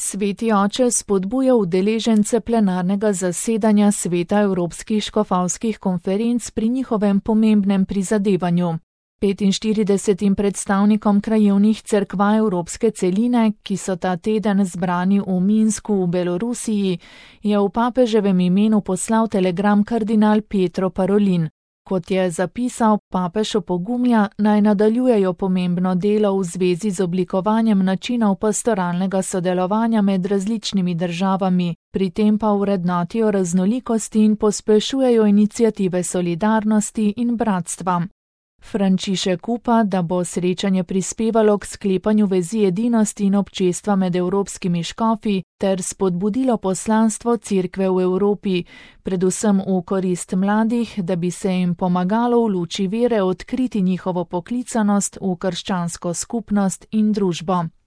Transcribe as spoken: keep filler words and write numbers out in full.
Sveti oče spodbuja udeležence plenarnega zasedanja Sveta Evropskih škofovskih konferenc pri njihovem pomembnem prizadevanju. petinštiridesetim predstavnikom krajevnih cerkva Evropske celine, ki so ta teden zbrani v Minsku v Belorusiji, je v papeževem imenu poslal telegram kardinal Pietro Parolin. Kot je zapisal, papež opogumlja, naj nadaljujejo pomembno delo v zvezi z oblikovanjem načinov pastoralnega sodelovanja med različnimi državami, pri tem pa vrednotijo raznolikosti in pospešujejo iniciative solidarnosti in bratstva. Frančišek upa, da bo srečanje prispevalo k sklepanju vezi edinosti in občestva med evropskimi škofi ter spodbudilo poslanstvo Cerkve v Evropi, predvsem v korist mladih, da bi se jim pomagalo v luči vere odkriti njihovo poklicanost v krščansko skupnost in družbo.